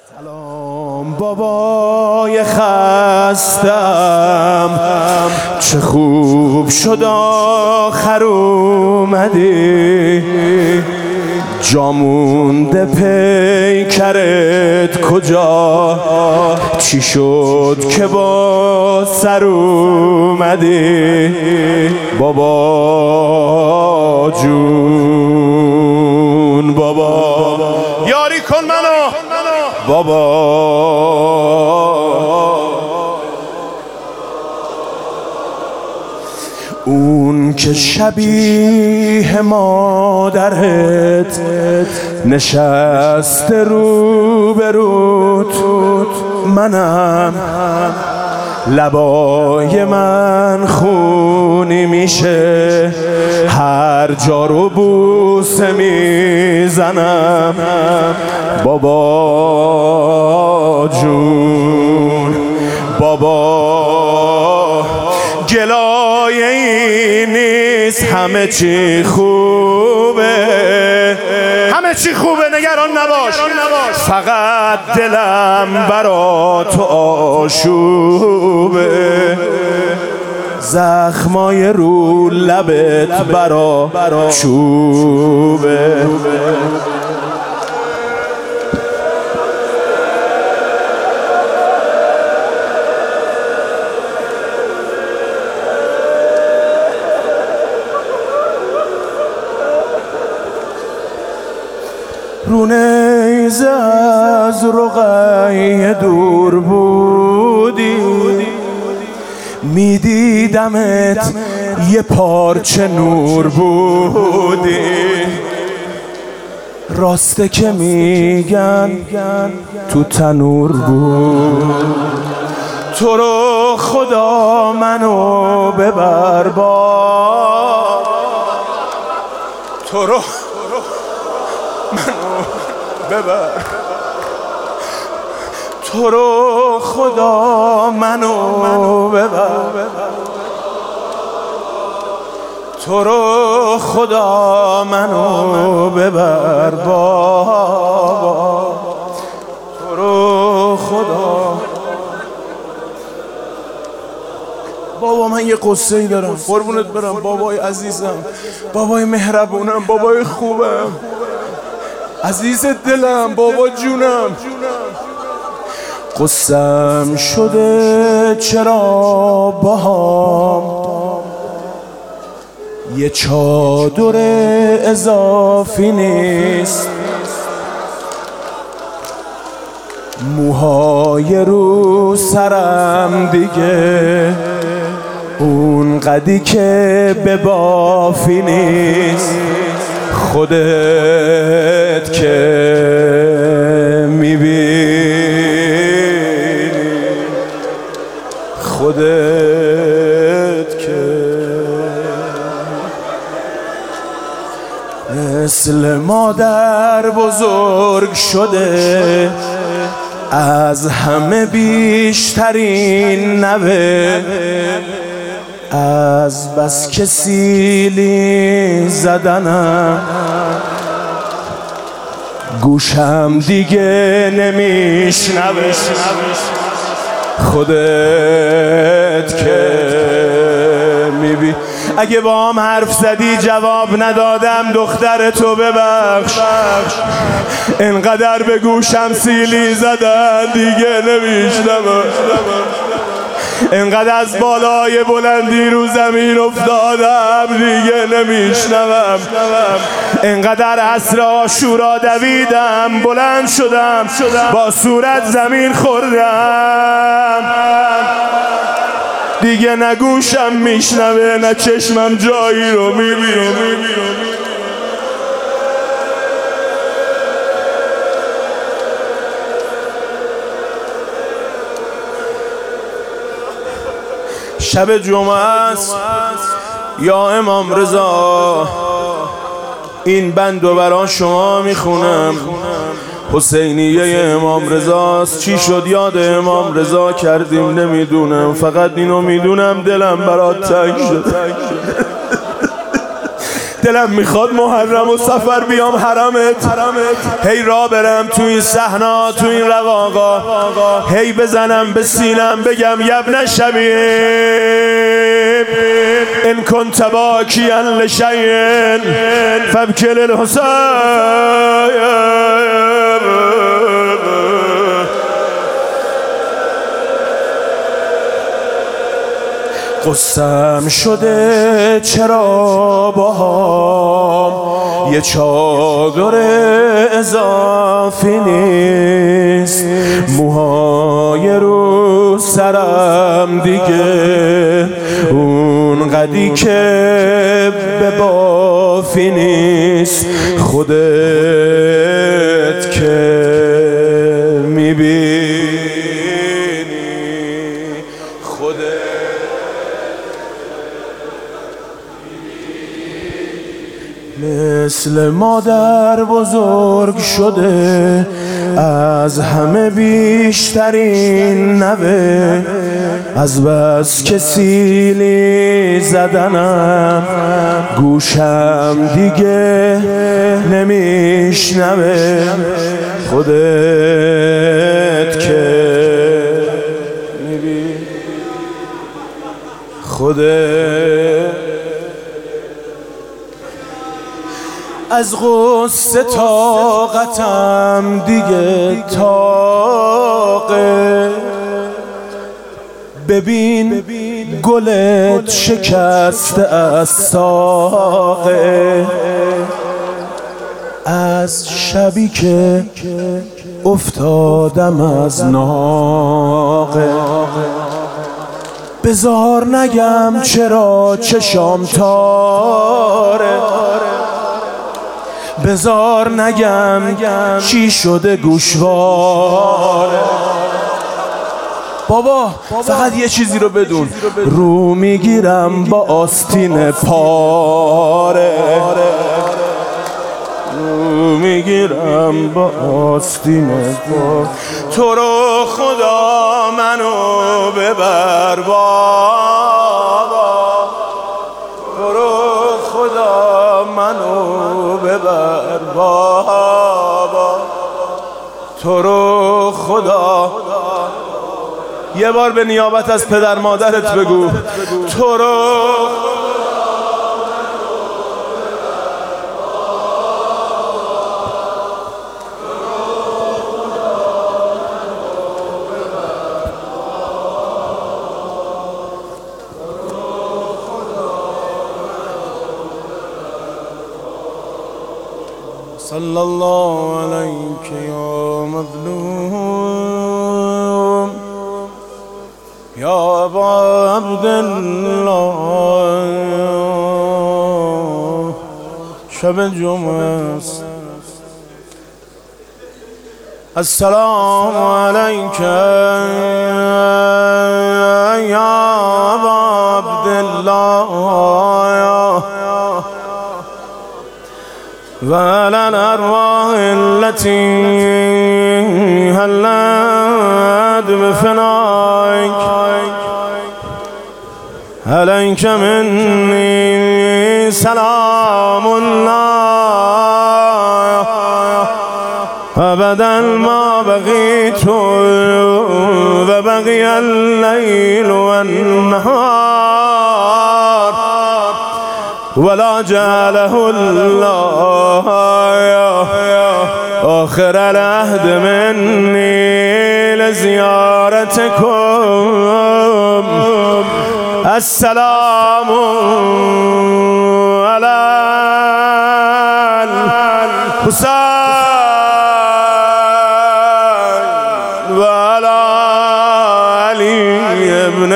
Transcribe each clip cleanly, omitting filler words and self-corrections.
سلام بابای خستم، چه خوب شد آخر اومدی، جا مونده پیکرت کجا، چی شد که با سر اومدی بابا جون، بابا یاری کن منو بابا. اون که شبیه مادرت نشسته روبروت، منم لبای من خونی میشه، هر جا رو بوسه میزنم بابا جون، بابا گلایه این نیست، همه چی خوبه، همه چی خوبه، نگران نباش، فقط دلم برا تو آشوبه، زخمای رو لبت برا چوبه. رو نیزه از رقیه دور بودی، میدیدمت یه پارچه نور بودی، راسته که میگن تو تنور بود، تو رو خدا منو ببر با، تو رو منو ببر، تو رو خدا منو ببر، تو رو خدا منو ببر بابا، تو رو خدا. بابا من یه قصه ای دارم، قربونت برم بابای عزیزم، بابای مهربونم، بابای خوبم، عزیز دلم، بابا جونم. قصم شده چرا باهام یه چادر اضافی نیست، موهای رو سرم دیگه اون قدی که به بافی نیست، خودت که میبینی، خودت که مثل مادر بزرگ شده، از همه بیشترین نوه، از بس که سیلی زدنم گوشم دیگه نمیشنوه، خودت که میبینی. اگه با هم حرف زدی جواب ندادم دختر تو ببخش، انقدر به گوشم سیلی زدن دیگه نمیشنوه، انقدر از بالای بلندی رو زمین افتادم دیگه نمیشنوم، انقدر عصر عاشورا دویدم بلند شدم با صورت زمین خوردم، دیگه نه گوشم میشنوه نه چشمم جایی رو میبینه. شب جمعه است یا امام رضا، این بندو برای شما میخونم، حسینیه امام رضاست. چی شد یاد امام رضا کردیم نمیدونم، فقط اینو میدونم دلم برات تنگ شد، دلم میخواد محرم و سفر بیام حرمت، هی را برم تو این صحنا تو این رواقا، هی بزنم به سینم بگم یبن شبیب ان کنت باکیا لشیء فابکی للحسین. قصم شده چرا باهام یه چادر اضافی نیست، موهای رو سرم دیگه اون قدی که به بافی نیست، خودت که میبینی خودت مثل مادر بزرگ شده، از همه بیشترین نوه، از بس که سیلی زدنم گوشم دیگه نمیشنوه، خودت که میبینی خودت از غصه طاقتم دیگه طاقه، ببین گلت شکسته از ساقه، از شبی که افتادم از ناقه، بزار نگم چرا چشام تاره، بزار نگم چی شده گوشواره. بابا فقط یه چیزی رو بدون، رو میگیرم با آستین پاره، رو میگیرم با آستین پاره. تو رو خدا منو ببر بابا، تو رو خدا منو ببر بابا، تو رو خدا. یه بار به نیابت از پدر مادرت بگو تو رو صلی الله علیک یا مظلوم یا ابا عبدالله. شب جمعه است. السلام علیک یا ابا عبدالله وعلى الأرواح التي هلت بفنائك عليك مني سلام الله أبدا ما بقيت وبقي الليل والنهار ولا جعله الله آخر العهد مني لزيارتكم. السلام على الحسين وعلى علي ابن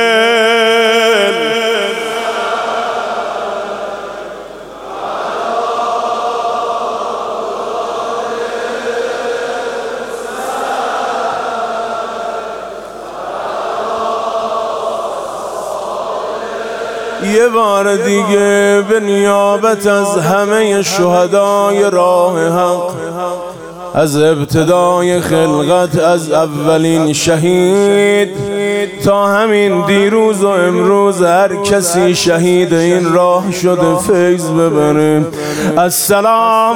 یه بار دیگه به نیابت از همه شهدای راه حق، از ابتدای خلقت، از اولین شهید تا همین دیروز و امروز هر کسی شهید این راه شده فیض ببره. السلام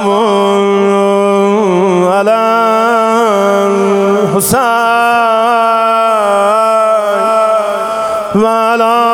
علی الحسین و علی